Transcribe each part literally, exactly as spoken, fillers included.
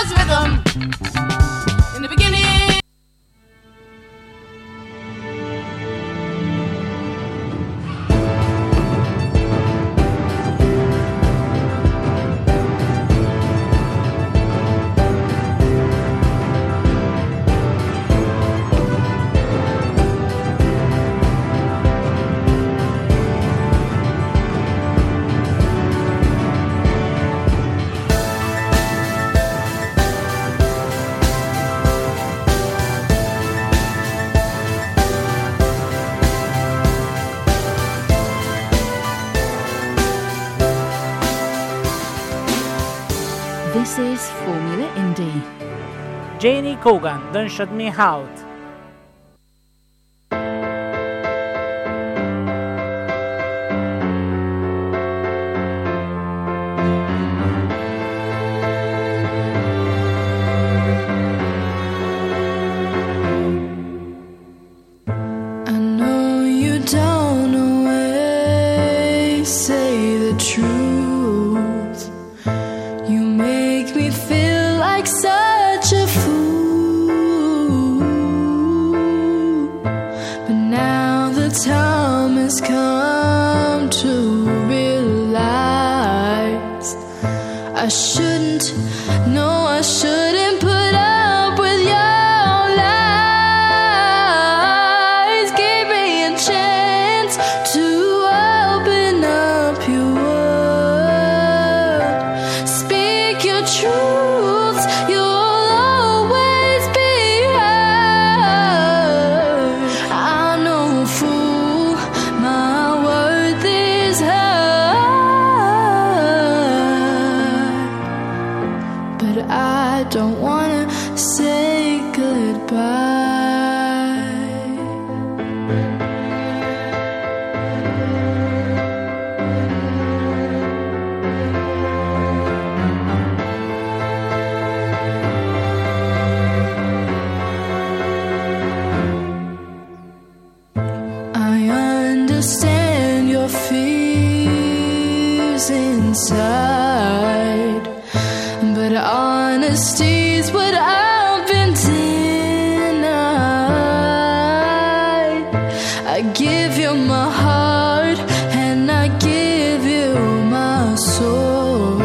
jazz rhythm. In the beginning. This is Formula Indie. Janie Cogan, Don't Shut Me Out. I know you don't always say the truth. You make me feel like such a fool. But now the time has come to realize I shouldn't, no, I shouldn't put up with your lies. Give me a chance to open up your world. Speak your truths, you'll always be heard. I'm no fool, my worth is heard. But I don't wanna say goodbye. I understand your fears inside, but honesty's what I've been denied. I give you my heart and I give you my soul.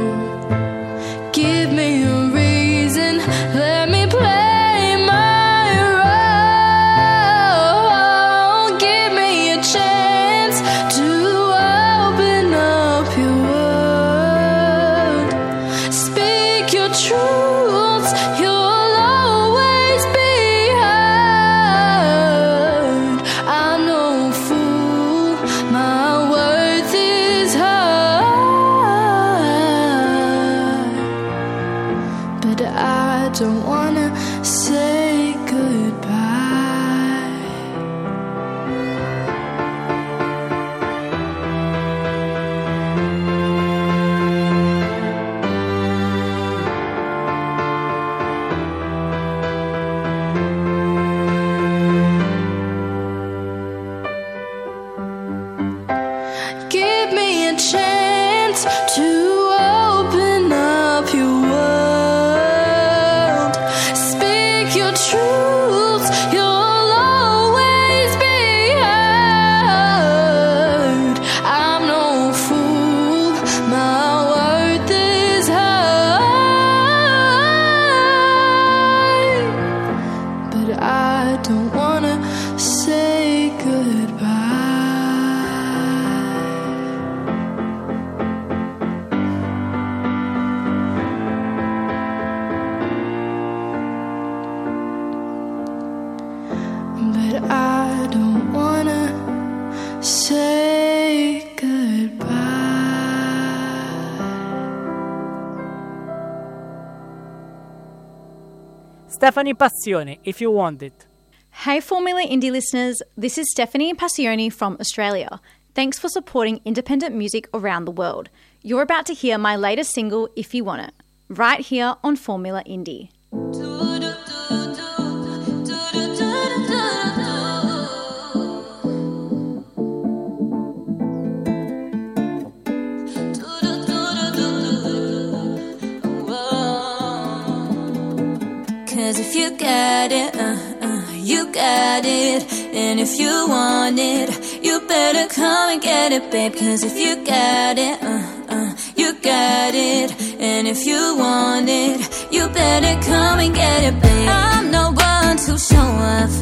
Give me a reason, let me play my role. Give me a chance to open up your world. Speak your truths, you'll always be heard. I'm no fool, my worth is heard. But I don't wanna say goodbye. Give me a chance to open up your world. Speak your truths, you'll always be heard. I'm no fool, my worth is heard. But I don't wanna say goodbye. But I don't wanna say goodbye. Stephanie Passione, If You Want It. Hey Formula Indie listeners, this is Stephanie Passione from Australia. Thanks for supporting independent music around the world. You're about to hear my latest single, If You Want It, right here on Formula Indie. cause if you got it, uh, uh, you got it. And if you want it, you better come and get it, babe. Cause if you got it, uh, uh, you got it. And if you want it, you better come and get it, babe. I'm no one to show off,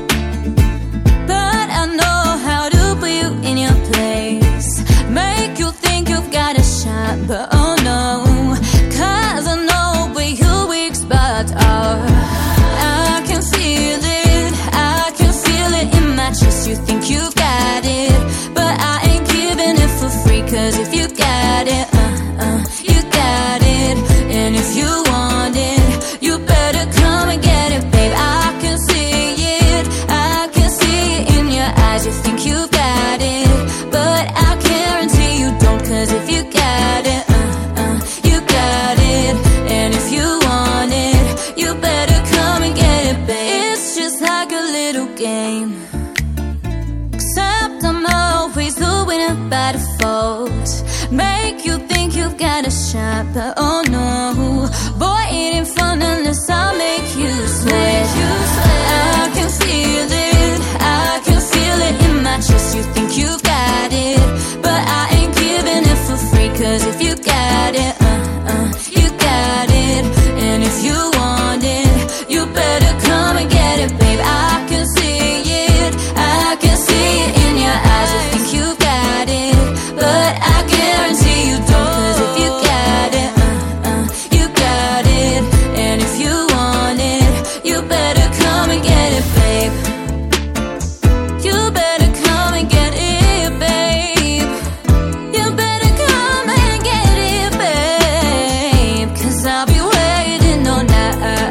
but I know how to put you in your place. Make you think you've got a shot, but oh no, cause I know where your weak spots are. I can feel it, I can feel it in my chest. You think you've got it, but I ain't giving it for free. Cause if you got it, uh, uh, you got it. And if you want it, you better come and get it, babe. I can see it, I can see it in your eyes. You think you got it, but I guarantee you don't. Cause if you got it, uh, uh, you got it. And if you want it, you better come and get it, babe. It's just like a little game, except I'm always the winner by default. Make you think you've got a shot, but oh no, boy, it ain't fun unless I make you sweat. I can feel it, I can feel it in my chest. You think you got it, but I ain't giving it for free. Cause if you got it, uh, uh, you got it. And if you want it, you better come and get it, babe. I can see it, I can see it in your eyes. You think you got it, but I guarantee you don't. Cause if you got it, uh, uh, you got it. And if you want it, you better come and get it, babe. You better come and get it, babe. You better come and get it, babe. Cause I'll be waiting all night.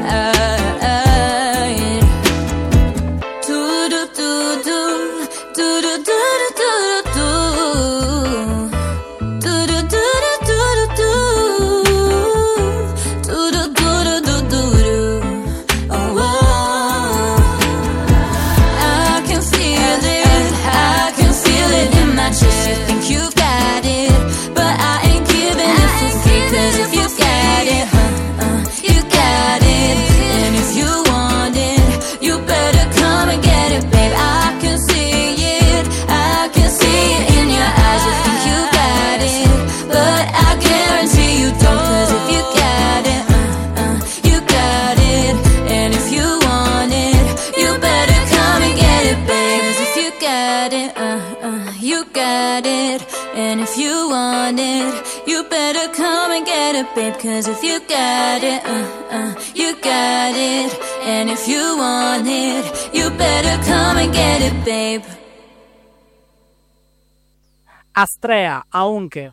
Do do do do do do do do do do do do do do do do do. Oh, I can feel it, I can feel it in my chest. You think you got it, but I ain't giving it for free. Cause if you got it, uh, uh, you got it. And if you want it, you better come and get it, babe. I can see it, I can see it in your eyes. You think you got it, but I guarantee you don't. Cause if you got it, uh, uh, you got it. And if you want it, you better come and get it, babe. Cause if you got it, uh, uh, you got it. And if you want it, you better come and get it, babe. Cause if you got it, uh, uh, you got it. And if you want it, you better come and get it, babe. Astrea, aunque.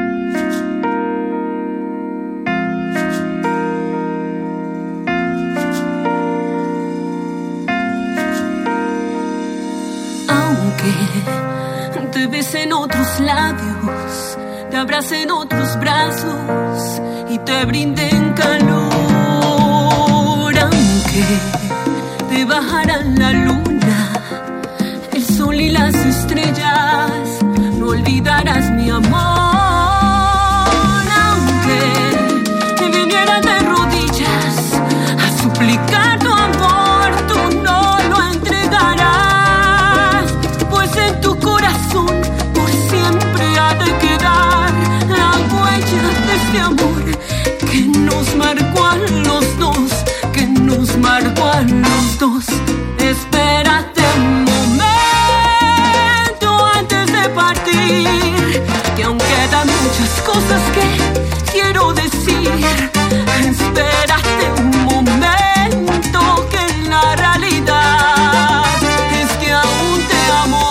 Aunque te besen otros labios, te abracen otros brazos y te brinden calor, aunque te bajarán la luna, el sol y las estrellas, no olvidarás mi amor. Aunque vinieran de rodillas a suplicar tu amor, tú no lo entregarás, pues en tu corazón por siempre ha de quedar la huella de este amor que nos marcó a los dos, que nos marcó a los dos. Espérate un momento antes de partir, que aún quedan muchas cosas que quiero decir. Espérate un momento, que en la realidad es que aún te amo.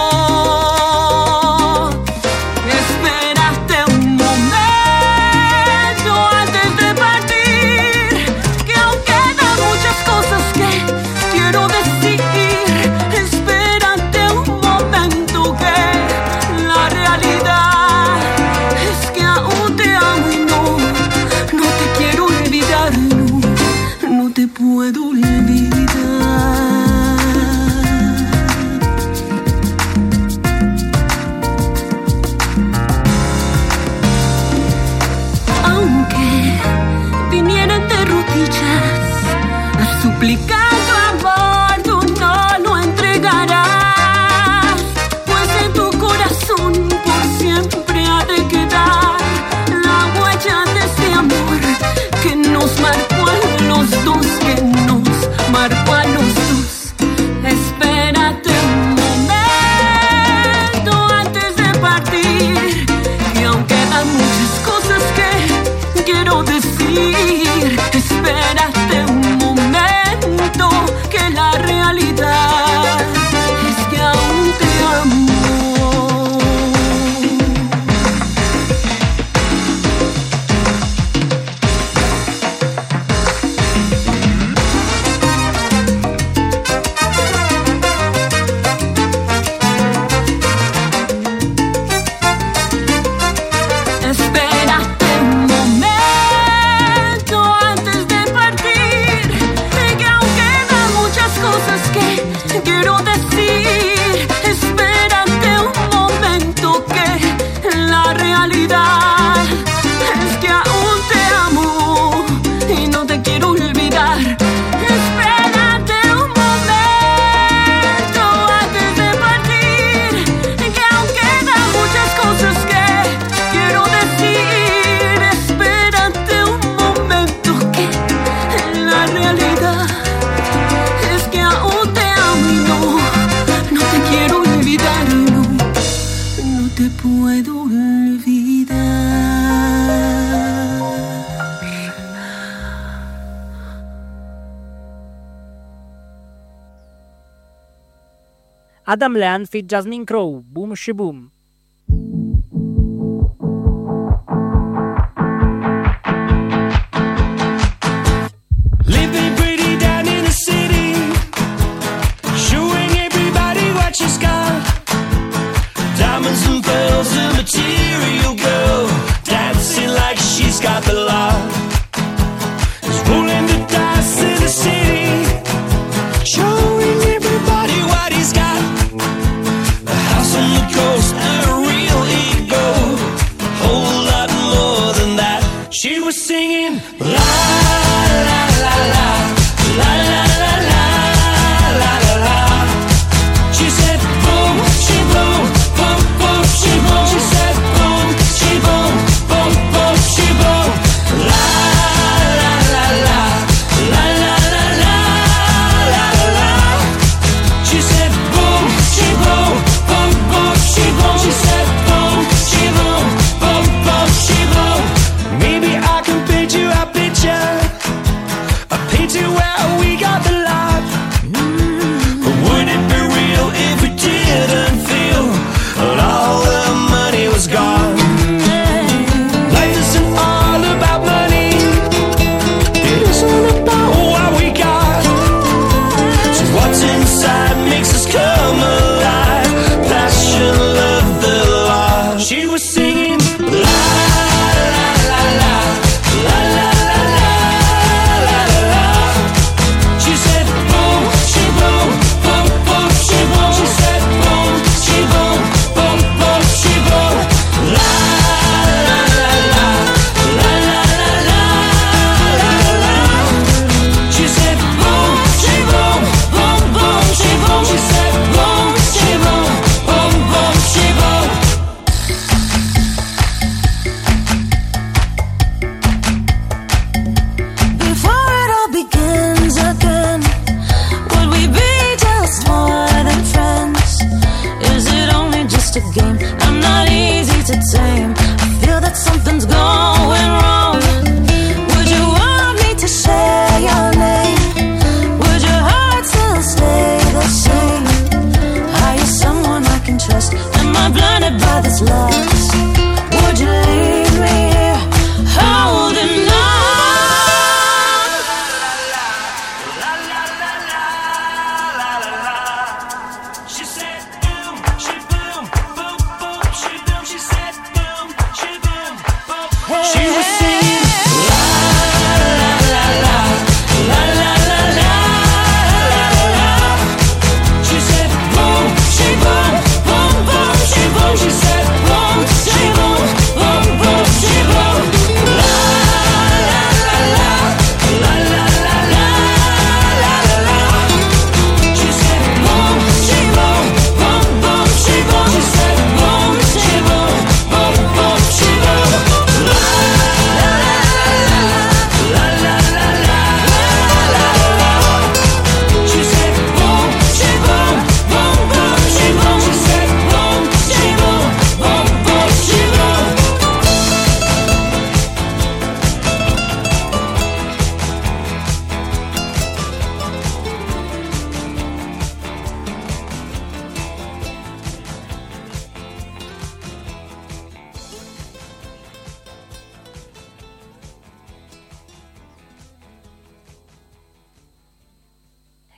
Espérate un momento antes de partir, que aún quedan muchas cosas que quiero suplicar tu amor, tú no lo entregarás, pues en tu corazón por siempre ha de quedar la huella de este amor que nos marcó a los dos, que nos marcó a los dos. Espérate un momento antes de partir, y aún quedan muchas cosas que quiero decir. Espérate un momento, que la realidad es que aún te amo. Espérate un momento antes de partir, que aún quedan muchas cosas que quiero decir. Espérate un momento, que la realidad es que aún te amo y no te quiero olvidar. Espérate un momento antes de partir, que aún quedan muchas cosas que quiero decir. Espérate un momento, que la realidad es que aún te amo y no, no te quiero olvidar, no, no te puedo olvidar. Adam Lean feat. Jasmine Crow, Boom She Boom. Living pretty down in the city, showing everybody what she's got. Diamonds and pearls, a material girl, dancing like she's got the lot. She's rolling the dice in the city, showing everybody what he's got. A house on the coast, a real ego, a whole lot more than that. She was singing la la la la la la la la la la la. She said boom, she boom, boom boom, she boom. She said boom, she boom, boom boom, she boom. La la la la la la la la la la. She said boom, she boom, boom boom, she boom. She said boom, she boom, boom boom, she boom. Maybe I can paint you a picture, a picture where we got the light. But would it be real if we didn't feel that all the money was gone? Life isn't all about money, it isn't about what we got. So what's inside makes us come alive. Passion, love, the law. She was singing la la la la la la la la la la la. She said boom, she boom, boom boom, she boom. She said boom, she boom, boom boom, she boom. La la la la la la la la la la. She said boom, she boom, boom boom, she boom. She said boom, she boom, boom boom, she boom. Before it all begins again, would we be just more than friends? Is it only just a game? I'm not easy to tame. I feel that something's going wrong. Would you want me to say your name? Would your heart still stay the same? Are you someone I can trust? Am I blinded by this lust? Would you leave me here holding on? She said boom, she boom, boom boom,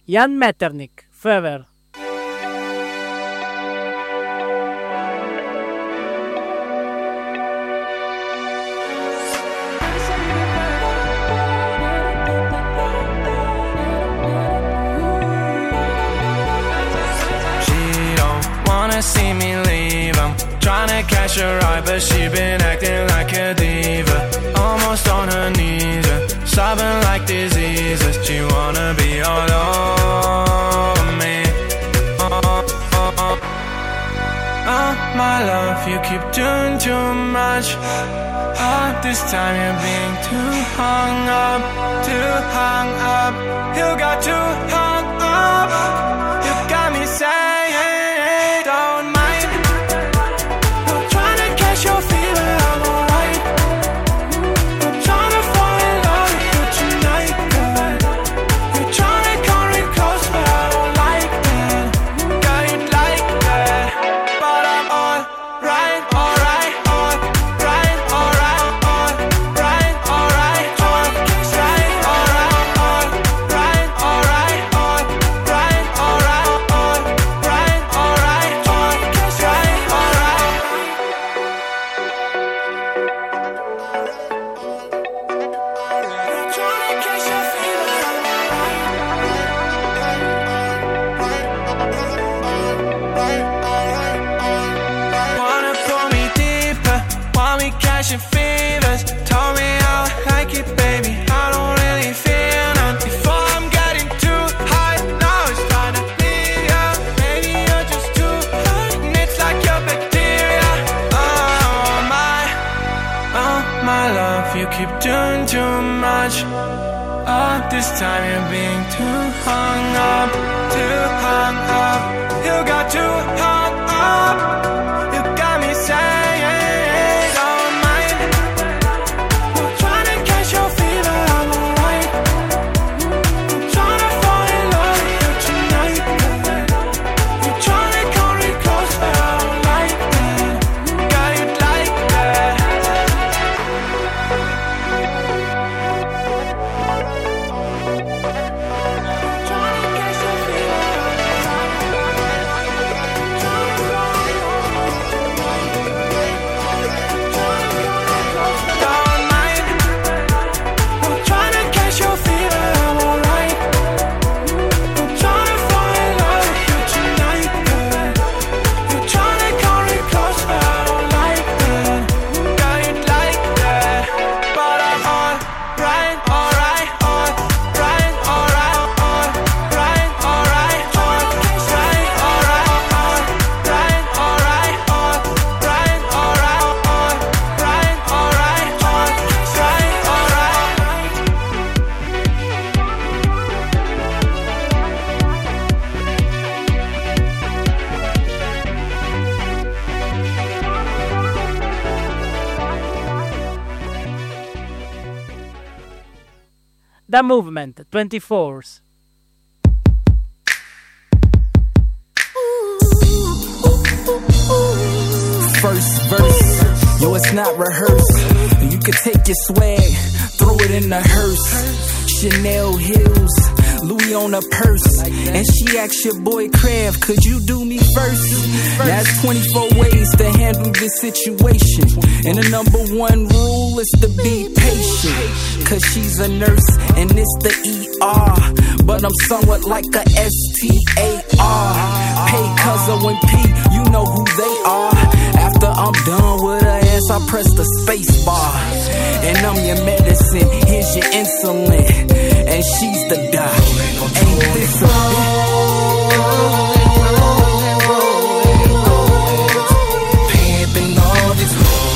Jan Metternich, Fever. See me leave, I'm tryna catch her eye, but she been acting like a diva, almost on her knees, uh, sobbing like diseases. She wanna be all over me. Oh, oh, oh. Oh, my love, you keep doing too much. Oh, this time you're being too hung up, too hung up. You got too hung up. You got me saying this time you're being too hung up, too hung up. You got too hung up. You got me saying, don't mind. I'm trying to catch your fever, I'm alright. I'm trying to fall in love with you tonight. You're trying to come real close, but I don't like that. Got you like that. The Movement, twenty-fours. First verse, yo, it's not rehearsed. You could take your swag, throw it in the hearse. Chanel heels, Louis on a purse. And she asked your boy Kraft, could you do me first? That's twenty-four ways to handle this situation. And the number one rule is to be patient. Cause she's a nurse and it's the E R. But I'm somewhat like a S T A R. Pay cuz of when P, you know who they are. After I'm done with her ass, I press the space bar. And I'm your medicine, here's your insulin. And she's the doc. Ain't this a bitch? Pimping all this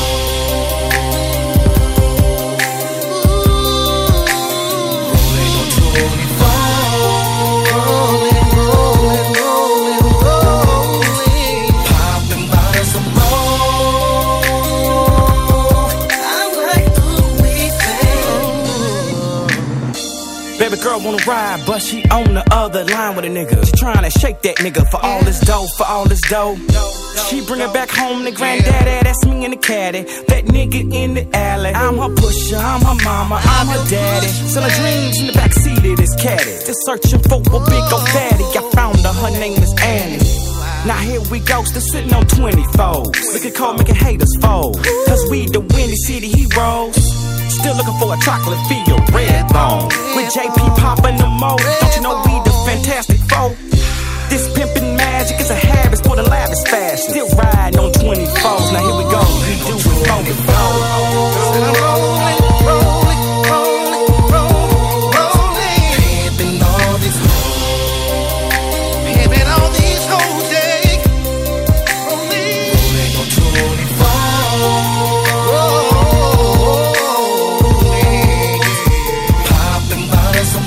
baby girl wanna ride, but she on the other line with a nigga. She tryna shake that nigga for all this dough, for all this dough. She bring it back home to granddaddy, that's me in the caddy. That nigga in the alley. I'm her pusher, I'm her mama, I'm her daddy. Selling dreams in the backseat of this caddy. Just searching for a big old fatty. I found her, her name is Annie. Now here we go, still sitting on twenty-fours. Look at cold, making haters fold. Cause we the Windy City heroes. Still looking for a chocolate feel, red bone. With J P popping the mode. Don't you know we the Fantastic Four? This pimpin' magic is a habit for the lavish fashion. Still riding on twenty-fours. Now here we go, we do it for the go. Rolling, rolling, rolling, rolling, rolling. Pimpin' all these hoes. Pimpin' all these hoes, yeah. Rolling, rolling on twenty-fours. Rolling, poppin' bottles of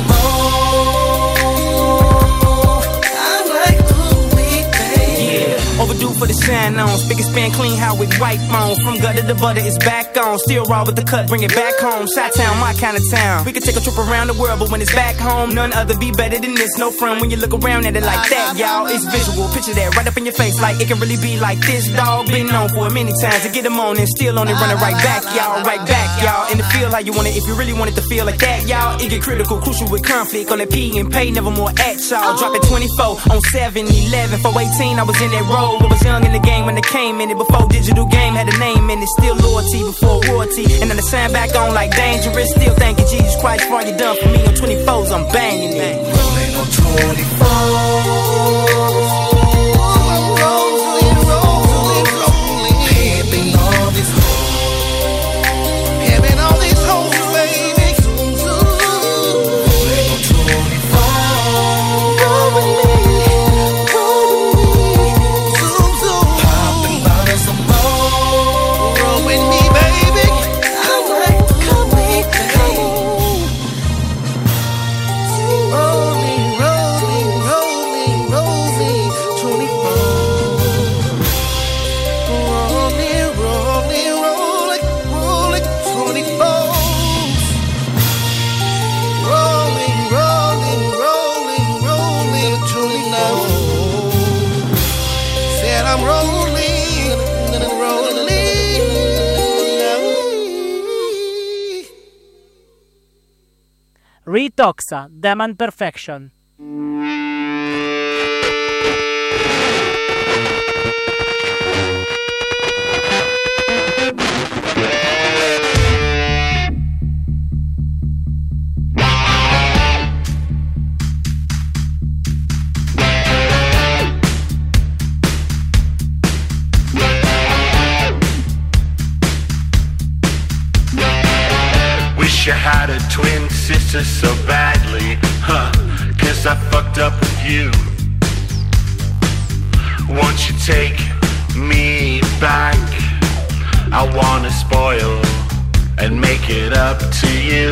overdue for the shine on. Big span clean, how with white bone. From gutter to butter, it's back on. Still raw with the cut, bring it back home. Chi-town, my kind of town. We could take a trip around the world, but when it's back home, none other be better than this. No front when you look around at it like that, y'all. It's visual, picture that right up in your face. Like it can really be like this, dog. Been known for it many times to get them on and still on it, running right back, y'all. Right back, y'all. In the feel how you want it, if you really want it to feel like that, y'all. It get critical, crucial with conflict on that P and pay, never more at y'all. Drop it twenty-four on seven eleven. For eighteen, I was in that road. I was young in the game when it came in it. Before digital game had a name in it. Still loyalty before royalty. And then the sign back on like dangerous. Still thanking Jesus Christ for all you done for me. On twenty-fours, I'm banging it. rolling on twenty-fours. Rolling, rolling, rolling. Pimping all these hoes. Pimping all these hoes, baby. Rolling on twenty-fours. Rolling. Retoxa, Demand Perfection. Wish I had a twin sister so badly, huh? Cause I fucked up with you. Won't you take me back? I wanna spoil and make it up to you.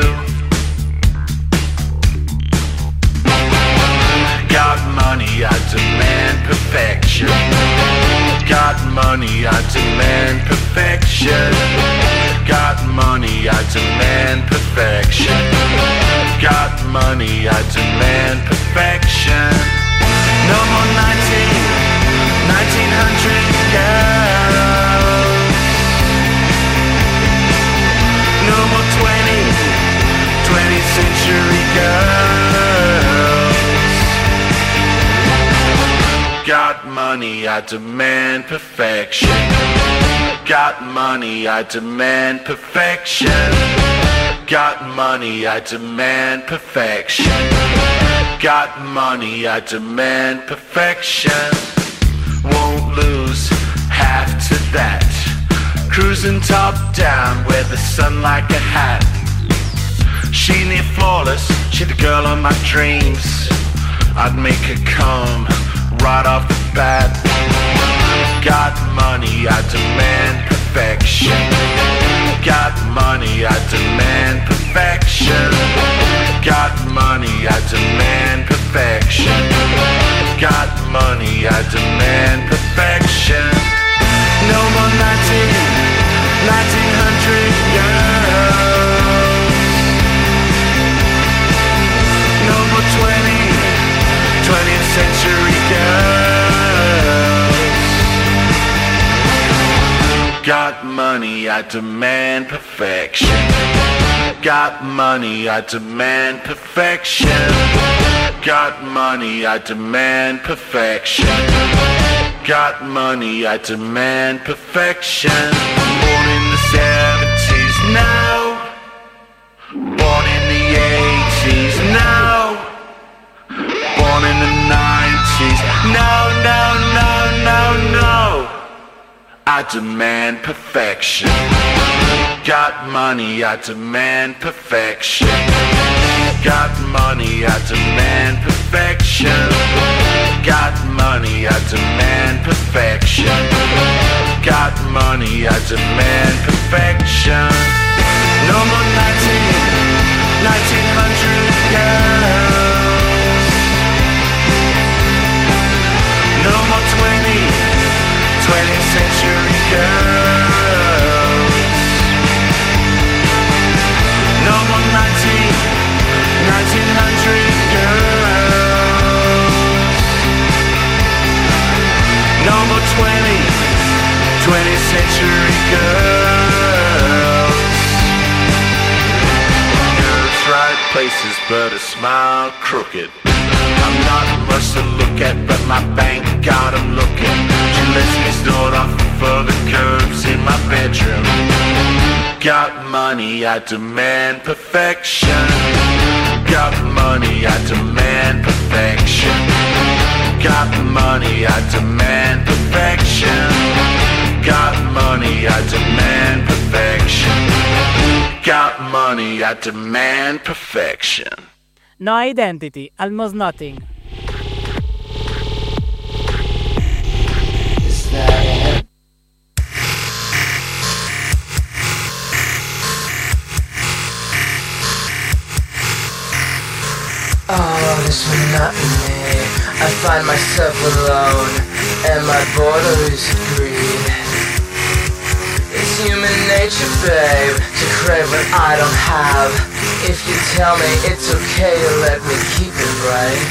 Got money, I demand perfection. Got money, I demand perfection. Got money, I demand perfection. Got money, I demand perfection. No more nineteen, nineteen hundred girls. No more twenty, twentieth century girls. Got money, I demand perfection. Got money, I demand perfection. Got money, I demand perfection. Got money, I demand perfection. Won't lose half to that. Cruising top down, wear the sun like a hat. She near flawless, she the girl of my dreams. I'd make her come right off the bat. Got money, I demand perfection. Got money, I demand perfection. Got money, I demand perfection. Got money, I demand perfection. No more nineteen, nineteen hundred girls. No more twenty, twentieth century girls. money, I demand perfection. Got money, I demand perfection. Got money, I demand perfection. Got money, I demand perfection. Born in the seventies now. Born in the eighties now. Born in the nineties. No, no, no, no, no. I demand perfection. Got money, I demand perfection. Got money, I demand perfection. Got money, I demand perfection. Got money, I demand perfection. No more nineteen, nineteen hundred girls. No more twenty, twentieth century girls. No more nineteen, nineteen hundred girls. No more twenty, twentieth century girls. Girls right places but a smile crooked. I'm not much to look at but my bank got 'em looking. She lets me snort off for the curves in my bedroom. Got money, I demand perfection. Got money, I demand perfection. Got money, I demand perfection. Got money, I demand perfection. Got money, I demand perfection. No identity, almost nothing. Is that it? Oh, this monotony. I find myself alone, and my borders greed. It's human nature, babe, to crave what I don't have. If you tell me it's okay to let me keep it right.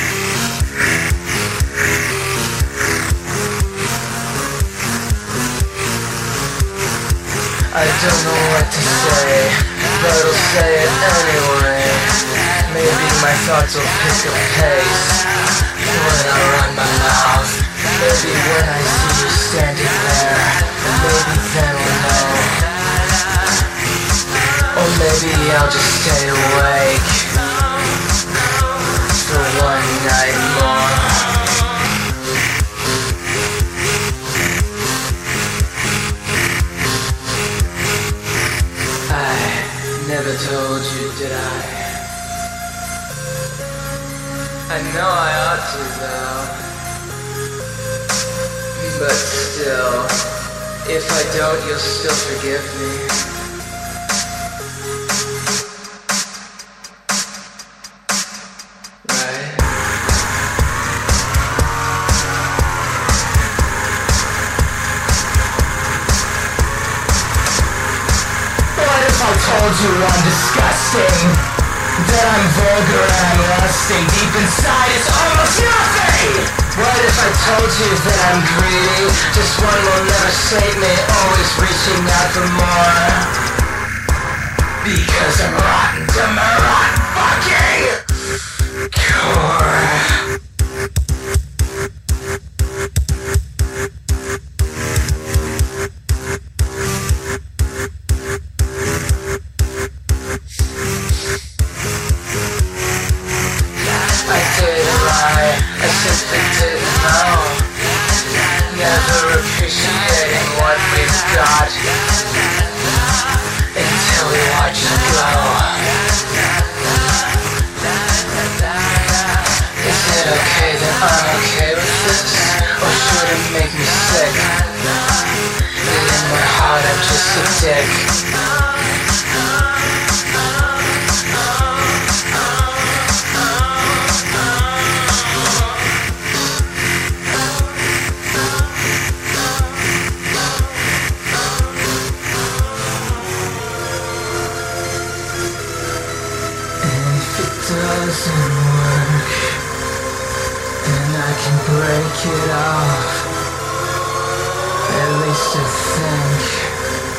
I don't know what to say, but I'll say it anyway. Maybe my thoughts will pick up pace when I run my mouth. Maybe when I see you standing there, maybe then we'll know. Or maybe I'll just stay awake for one night more. I never told you, did I? I know I ought to though. But still, if I don't, you'll still forgive me. Right? What if I told you I'm disgusting? That I'm vulgar and I'm lusting. Deep inside it's almost nothing. What if I told you that I'm greedy? Just one will never save me, always reaching out for more. Because I'm rotten to my rotten fucking core. I didn't lie, I simply didn't know. Never appreciating what we've got until we watch it go. Is it okay that I'm okay with this? Or should it make me sick? And in my heart I'm just a dick. Doesn't work, and I can break it off. At least I think.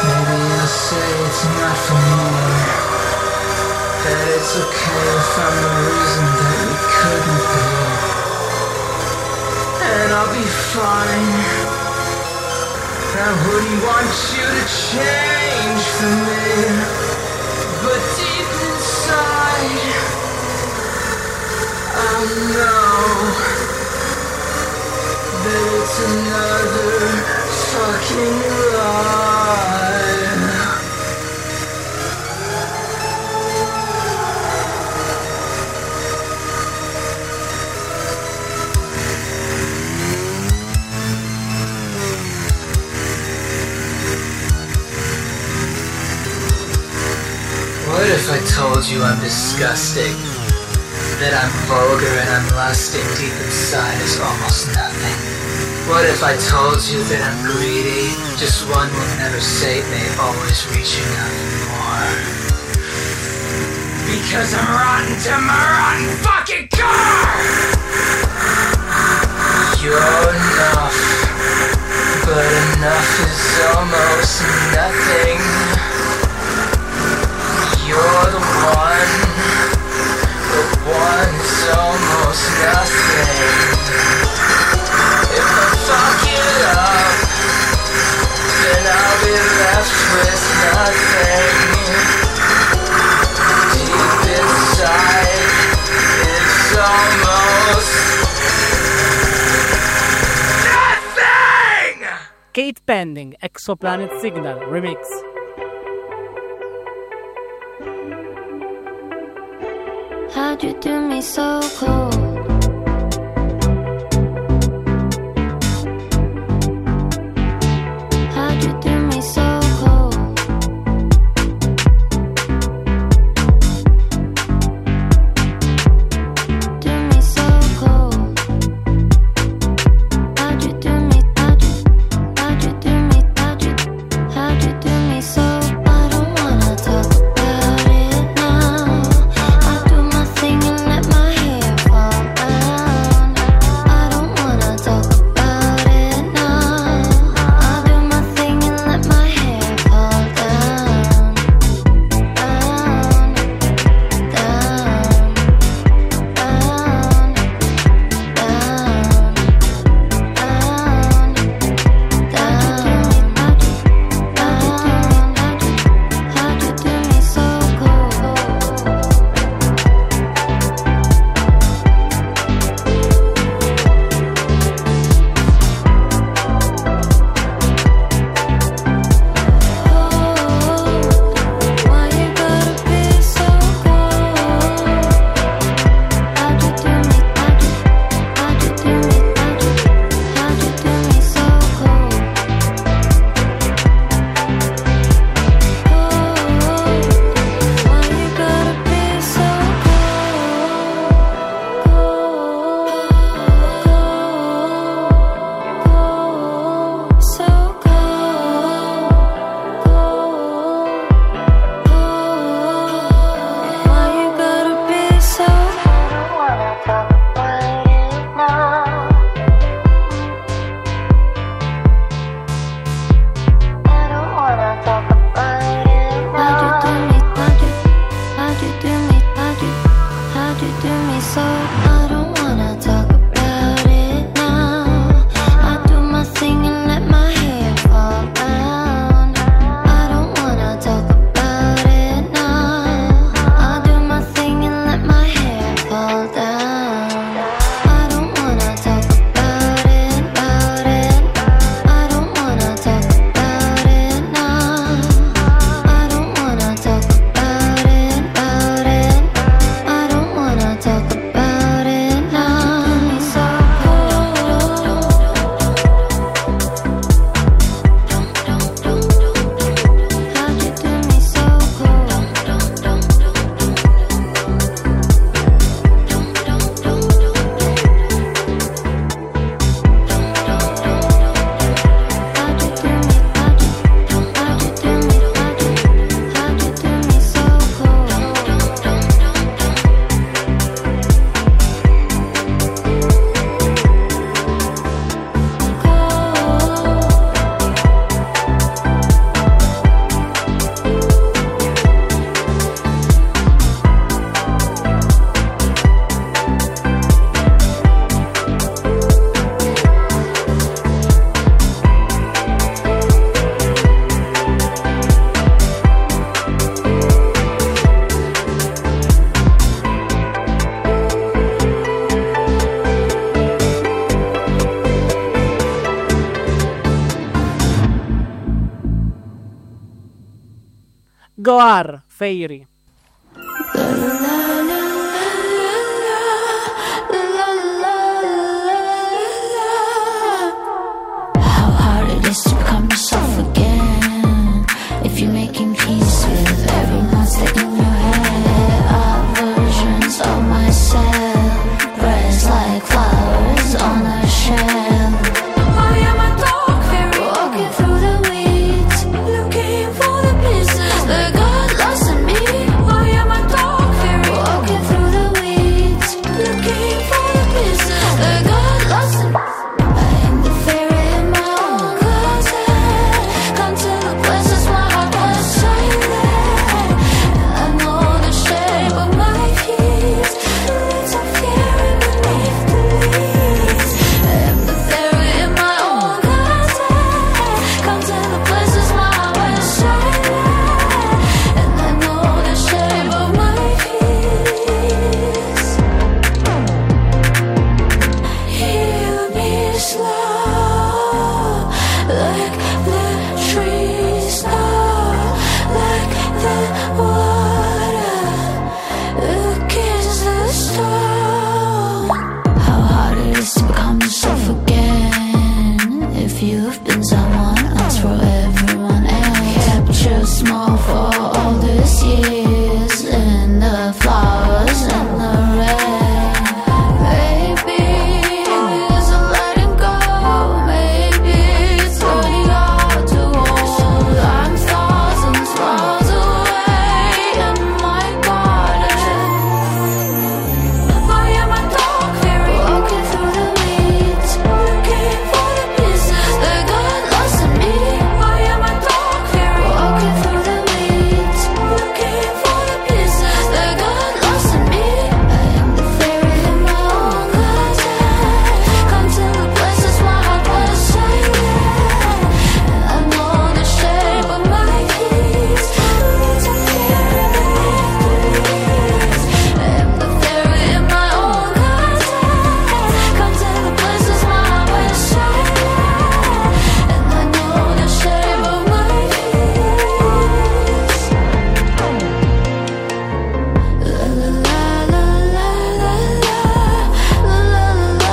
Maybe you'll say it's not for more, that it's okay if I'm the reason that we couldn't be, and I'll be fine. I wouldn't want you to change for me, but deep inside I know that it's another fucking lie. What if I told you I'm disgusting? That I'm vulgar and I'm lusting deep inside is almost nothing? What if I told you that I'm greedy? Just one will never sate me, always reaching out for more. Because I'm rotten to my rotten fucking core! You're enough, but enough is almost nothing. You're the one, but one is almost nothing. If I fuck it up, then I'll be left with nothing. Deep inside, it's almost nothing! Kate Pending, Exoplanet Signal Remix. How'd you do me so cold? How'd you do me so cold? Do me so cold. How'd you do me? How'd you? How'd you do me? How'd you? How'd you do me so? I don't wanna talk about it now. I do my thing and let my hair fall. Goar, Fairy. How hard it is to become yourself again. If you're making peace with every monster in your head, our versions of myself, pressed like flowers on a shelf. I am a dog fairy walking through the weeds, looking for the pieces that got lost in me. I am a dog fairy walking through the weeds, looking for the pieces that got lost in me. I am the fairy in my own closet, come to the places my heart was silent. I know the shape of my feet, the roots of fear beneath the leaves. I am the fairy in my own closet, come to the places my heart was silent. And I know the shape of my feet. Heal me slow, like the trees know, like the water against the stone. How hard it is to become yourself again. If you've been someone else for everyone else, kept you small for all these years in the flowers and the rain. Maybe it's a letting go, maybe it's turning out to hold. I'm thousands miles away in my garden. I am a dog fairy walking through the weeds, looking for the pieces that got lost in me. I am a dog fairy walking through the weeds, looking for the pieces that got lost in me. I am the fairy in my own closet, come to the places my heart was silent. And I know the shape of my feet, the roots of fear beneath the leaves. I am the fairy in my own closet, come to the places my heart was silent. And I know the shape of my feet. La la la la la la la la la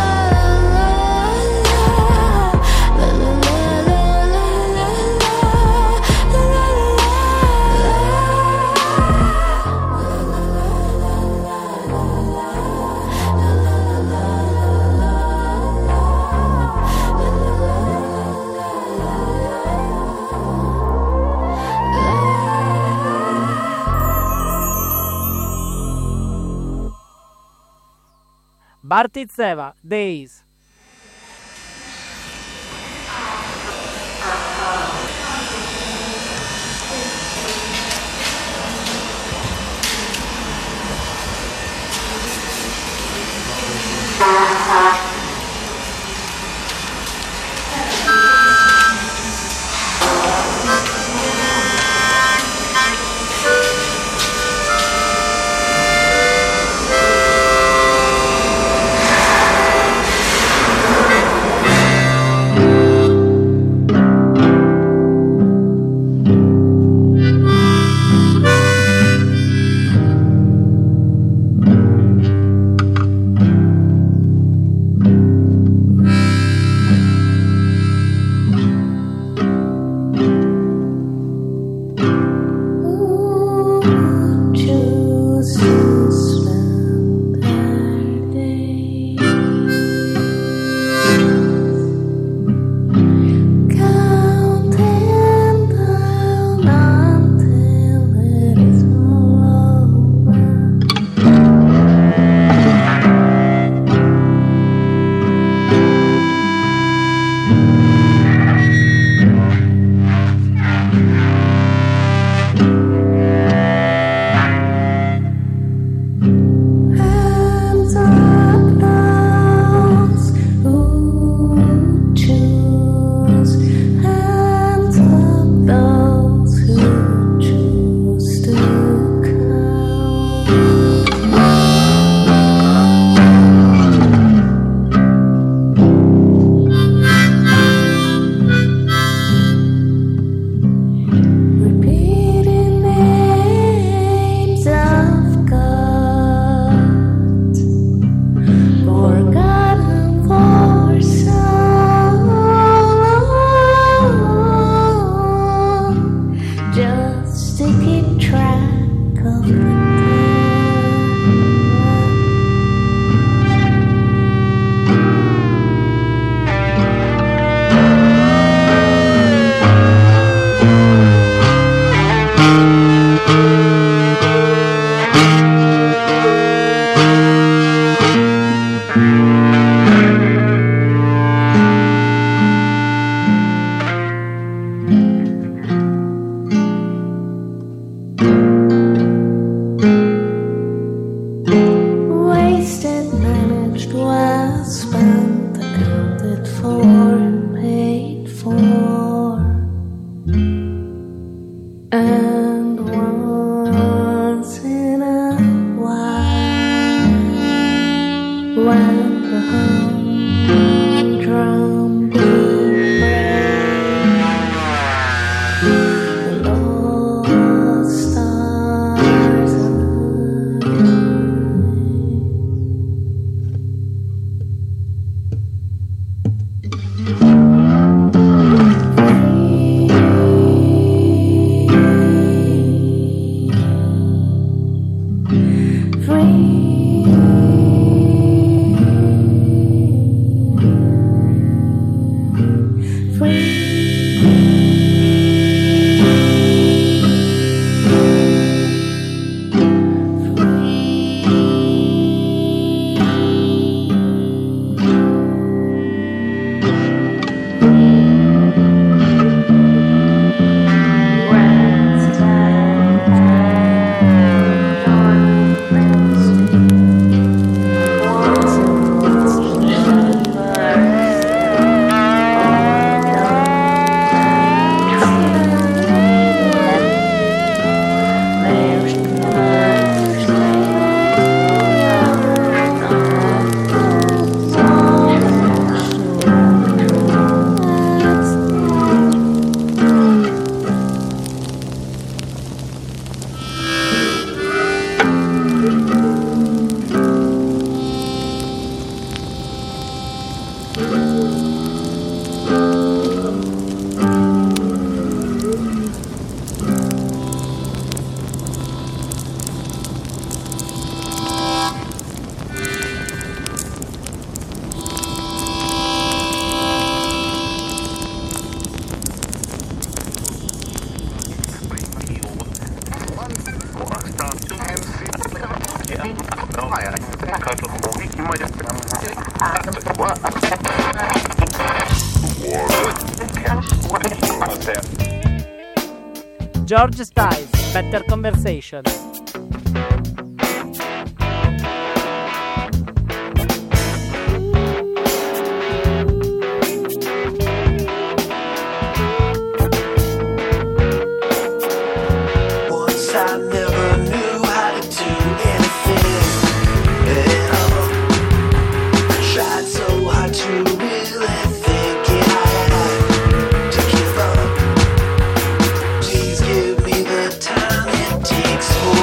Bartitseva, Days. George Styles, Better Conversation. Once I never knew how to do anything at all. I tried so hard to really think it had to give up. Please give me the time it takes for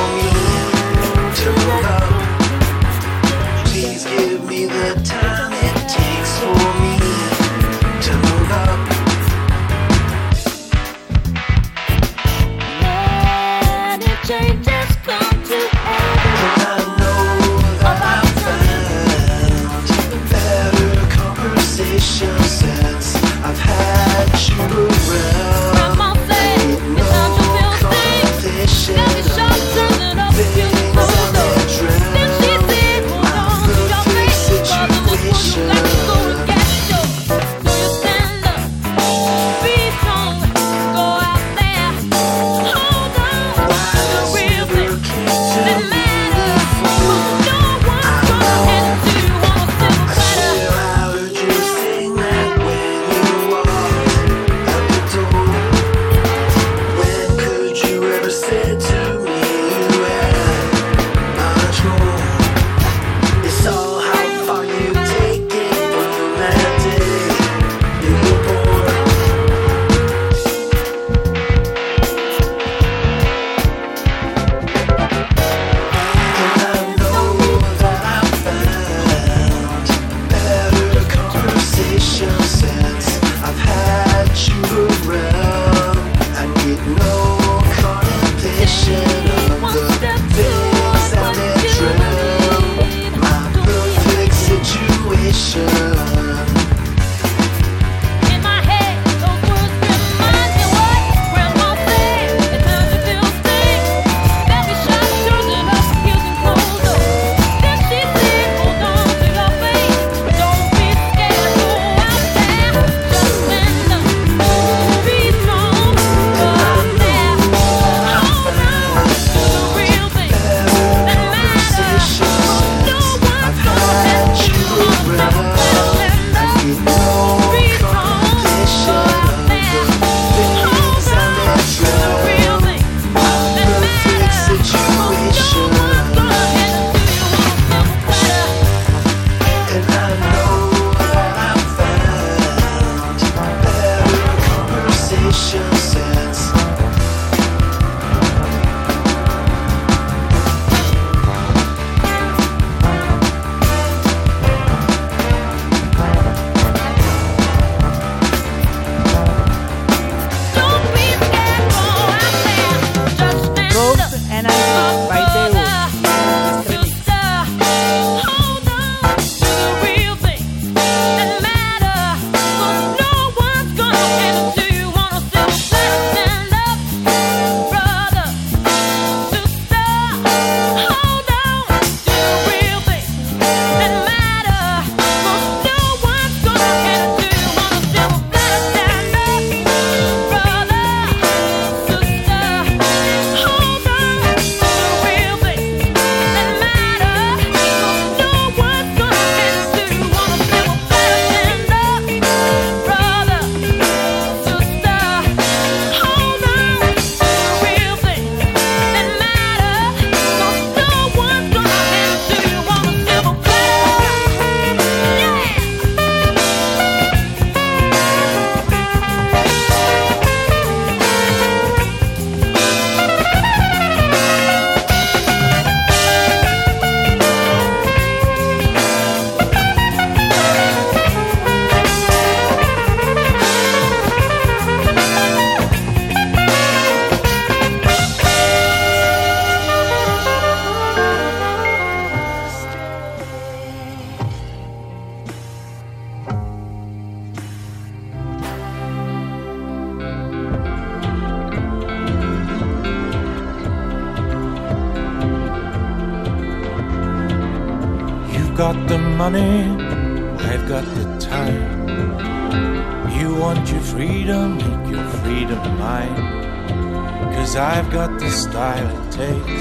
got the money, I've got the time. You want your freedom, make your freedom mine. 'Cause I've got the style it takes.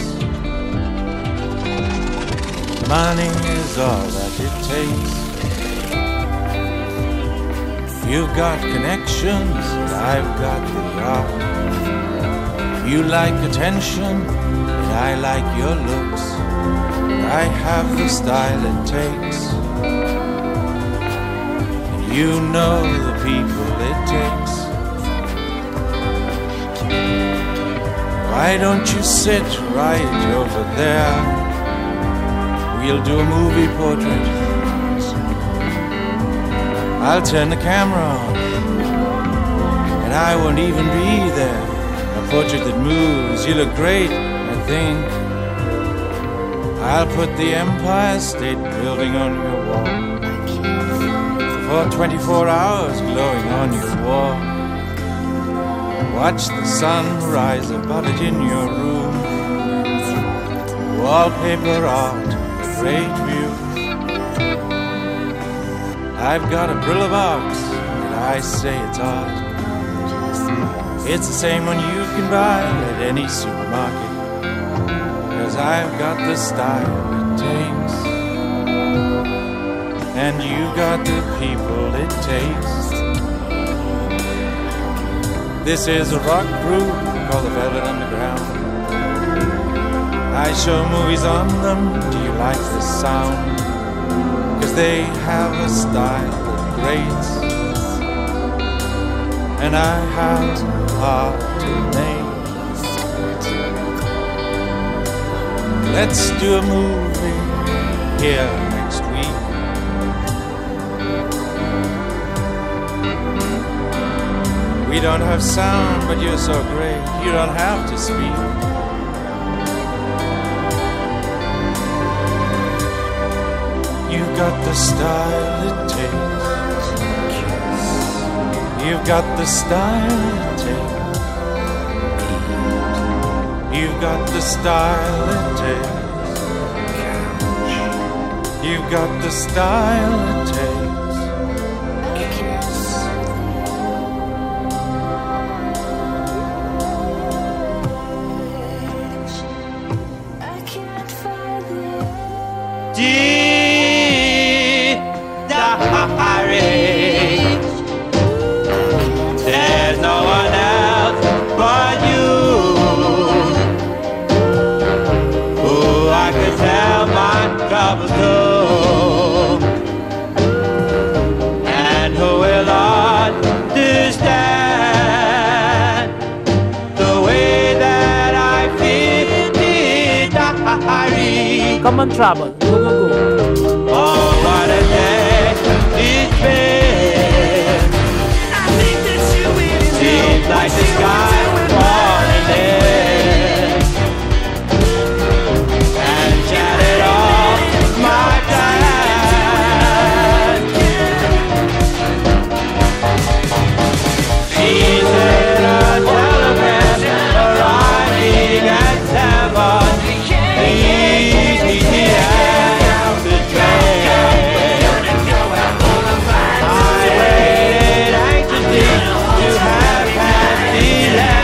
Money is all that it takes. You've got connections, and I've got the art. You like attention, and I like your looks. I have the style it takes. And you know the people it takes. Why don't you sit right over there? We'll do a movie portrait. I'll turn the camera on, and I won't even be there. A portrait that moves, you look great, I think. I'll put the Empire State Building on your wall, for twenty-four hours glowing on your wall. Watch the sun rise above it in your room. Wallpaper art, a great view. I've got a Brillo box, and I say it's art. It's the same one you can buy at any supermarket. 'Cause I've got the style it takes. And you got the people it takes. This is a rock group called the Velvet Underground. I show movies on them, do you like the sound? 'Cause they have a style that grates. And I have heart to make. Let's do a movie here next week. We don't have sound, but you're so great, you don't have to speak. You've got the style it takes. You've got the style it takes. You've got the style it takes. You've got the style it takes. There's no one else but you who I could tell my troubles to, and who will understand the way that I feel in diary. Come on, trouble, go go go. Oh, what a day it's been. I think that you really seems like the sky was falling in and shattered all my plans. She's in a telegram arriving at seven. Please meet me at the train. I waited anxiously to have Patty land.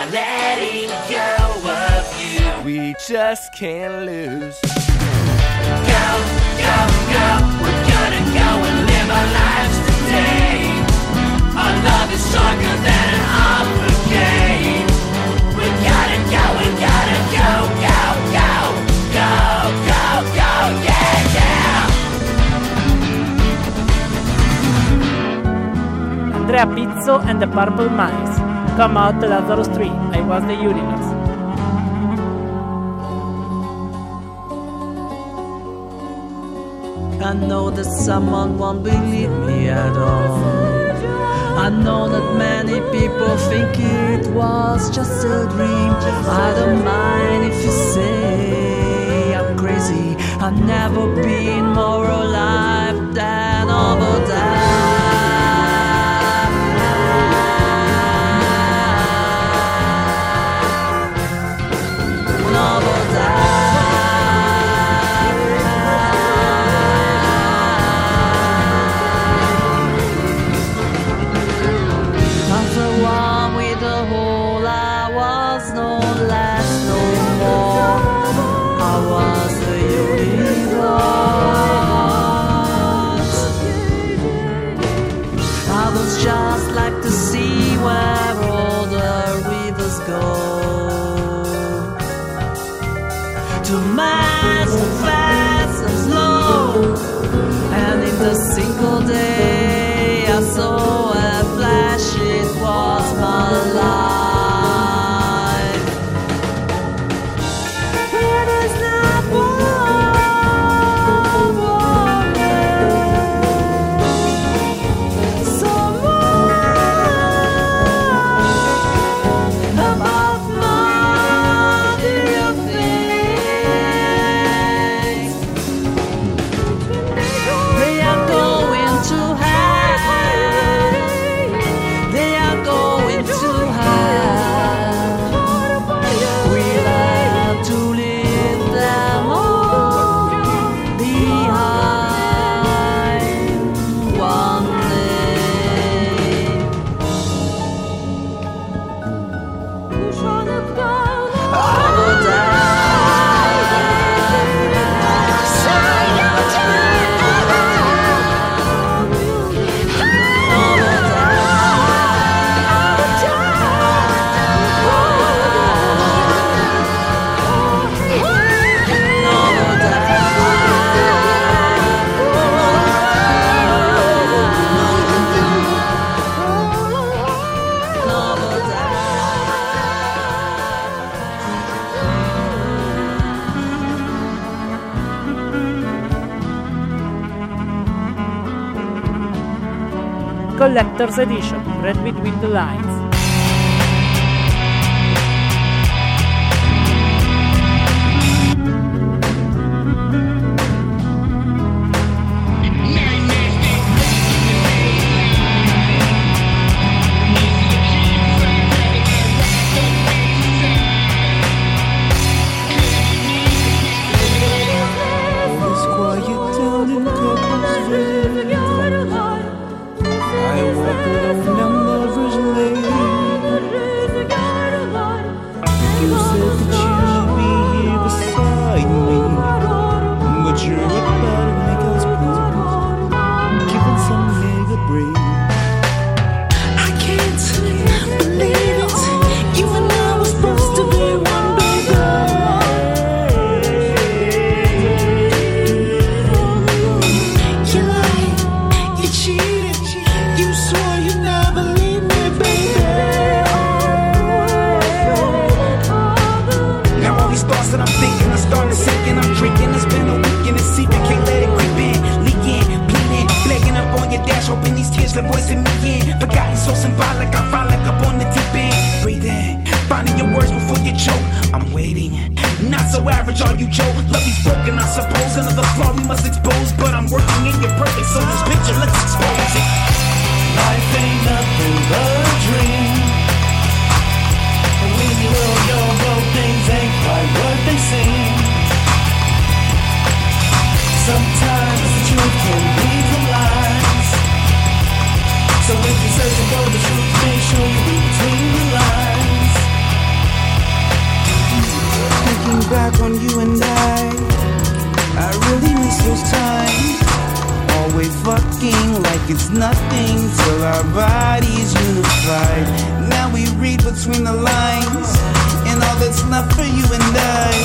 not letting go of you. We just can't lose. Go, go, go. We're gonna go and live our lives today. Our love is stronger than an offer game. We gotta go, we gotta go, go, go, go, go, go, yeah, yeah. Andrea Pizzo and the Purple Mice. Come out to Lazarus Tree. I was the universe. I know that someone won't believe me at all. I know that many people think it was just a dream. I don't mind if you say I'm crazy. I've never been more alive than over there. Just like the sea where all the rivers go, to mass and fast and slow. And in the single day I saw a flash, it was my life. It is not Collector's Edition, Read Between the Lines. So if you're searching for the truth, make sure you read between the lines. you and I. I really miss those times. Always fucking like it's nothing till our bodies unified. Now we read between the lines, and all that's left for you and I